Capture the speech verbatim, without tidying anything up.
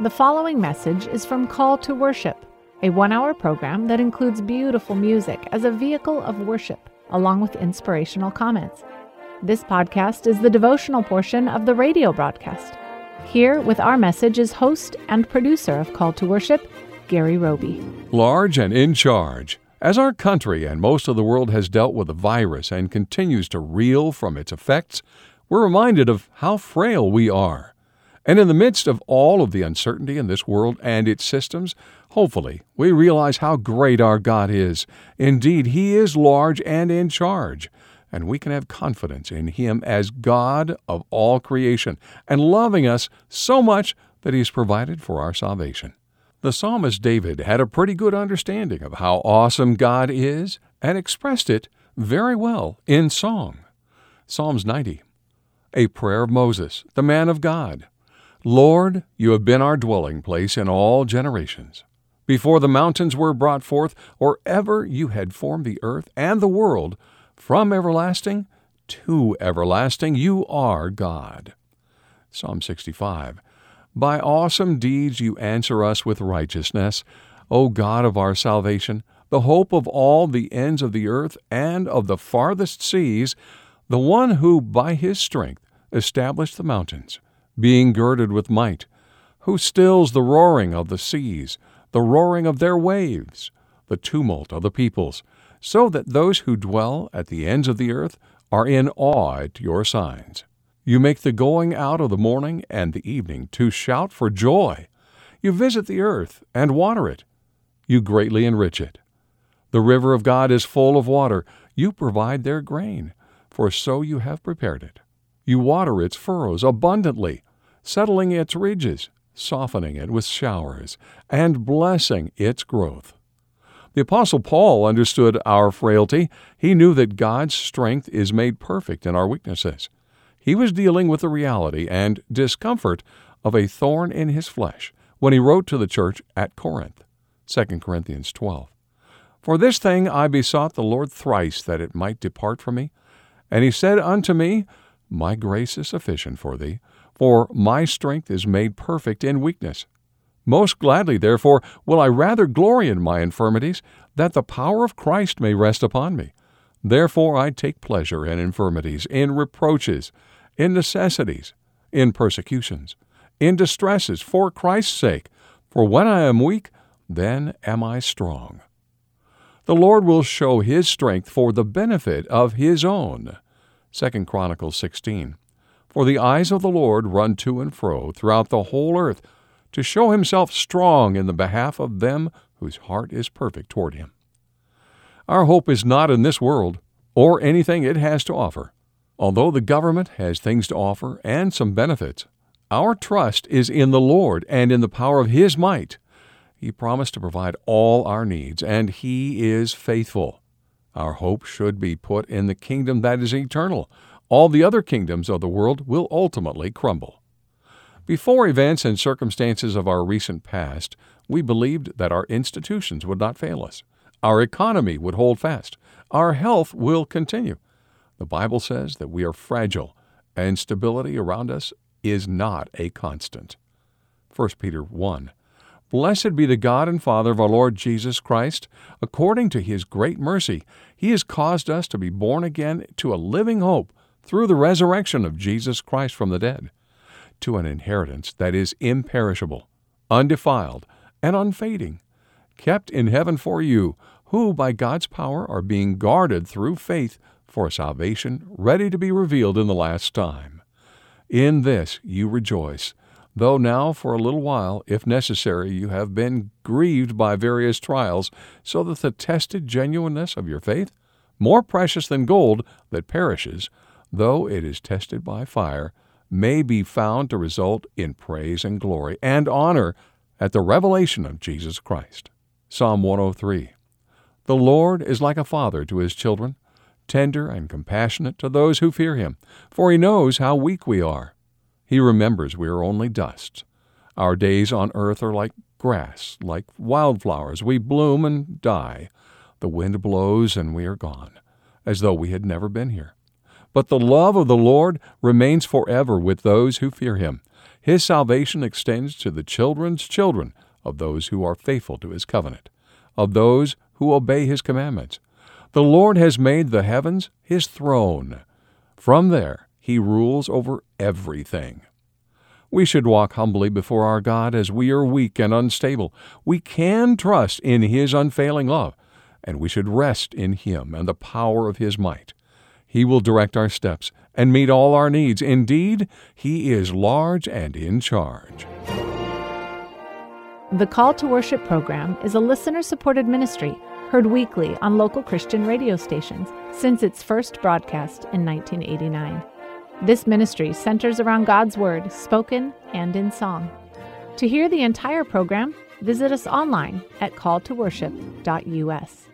The following message is from Call to Worship, a one-hour program that includes beautiful music as a vehicle of worship, along with inspirational comments. This podcast is the devotional portion of the radio broadcast. Here with our message is host and producer of Call to Worship, Gary Roby. Large and in charge. As our country and most of the world has dealt with the virus and continues to reel from its effects, we're reminded of how frail we are. And in the midst of all of the uncertainty in this world and its systems, hopefully we realize how great our God is. Indeed, He is large and in charge, and we can have confidence in Him as God of all creation and loving us so much that He's provided for our salvation. The psalmist David had a pretty good understanding of how awesome God is and expressed it very well in song. Psalms ninety, a prayer of Moses, the man of God. Lord, you have been our dwelling place in all generations. Before the mountains were brought forth, or ever you had formed the earth and the world, from everlasting to everlasting, you are God. Psalm sixty-five. By awesome deeds you answer us with righteousness, O God of our salvation, the hope of all the ends of the earth and of the farthest seas, the one who by his strength established the mountains, being girded with might, who stills the roaring of the seas, the roaring of their waves, the tumult of the peoples, so that those who dwell at the ends of the earth are in awe at your signs. You make the going out of the morning and the evening to shout for joy. You visit the earth and water it. You greatly enrich it. The river of God is full of water. You provide their grain, for so you have prepared it. You water its furrows abundantly, settling its ridges, softening it with showers, and blessing its growth. The Apostle Paul understood our frailty. He knew that God's strength is made perfect in our weaknesses. He was dealing with the reality and discomfort of a thorn in his flesh when he wrote to the church at Corinth, Second Corinthians twelve. For this thing I besought the Lord thrice that it might depart from me. And he said unto me, My grace is sufficient for thee, for my strength is made perfect in weakness. Most gladly, therefore, will I rather glory in my infirmities, that the power of Christ may rest upon me. Therefore I take pleasure in infirmities, in reproaches, in necessities, in persecutions, in distresses, for Christ's sake. For when I am weak, then am I strong. The Lord will show His strength for the benefit of His own. Second Chronicles sixteen. For the eyes of the Lord run to and fro throughout the whole earth, to show Himself strong in the behalf of them whose heart is perfect toward Him. Our hope is not in this world, or anything it has to offer. Although the government has things to offer and some benefits, our trust is in the Lord and in the power of His might. He promised to provide all our needs, and He is faithful. Our hope should be put in the kingdom that is eternal. All the other kingdoms of the world will ultimately crumble. Before events and circumstances of our recent past, we believed that our institutions would not fail us. Our economy would hold fast. Our health will continue. The Bible says that we are fragile, and stability around us is not a constant. First Peter one. Blessed be the God and Father of our Lord Jesus Christ. According to His great mercy, He has caused us to be born again to a living hope through the resurrection of Jesus Christ from the dead, to an inheritance that is imperishable, undefiled, and unfading, kept in heaven for you, who by God's power are being guarded through faith for salvation ready to be revealed in the last time. In this you rejoice, though now for a little while, if necessary, you have been grieved by various trials, so that the tested genuineness of your faith, more precious than gold that perishes, though it is tested by fire, may be found to result in praise and glory and honor at the revelation of Jesus Christ. Psalm one oh three. The Lord is like a father to His children, tender and compassionate to those who fear Him, for He knows how weak we are. He remembers we are only dust. Our days on earth are like grass, like wildflowers. We bloom and die. The wind blows and we are gone, as though we had never been here. But the love of the Lord remains forever with those who fear Him. His salvation extends to the children's children of those who are faithful to His covenant, of those who obey His commandments. The Lord has made the heavens His throne. From there He rules over everything. We should walk humbly before our God as we are weak and unstable. We can trust in His unfailing love, and we should rest in Him and the power of His might. He will direct our steps and meet all our needs. Indeed, He is large and in charge. The Call to Worship program is a listener-supported ministry heard weekly on local Christian radio stations since its first broadcast in nineteen eighty-nine. This ministry centers around God's Word, spoken and in song. To hear the entire program, visit us online at call to worship dot U S.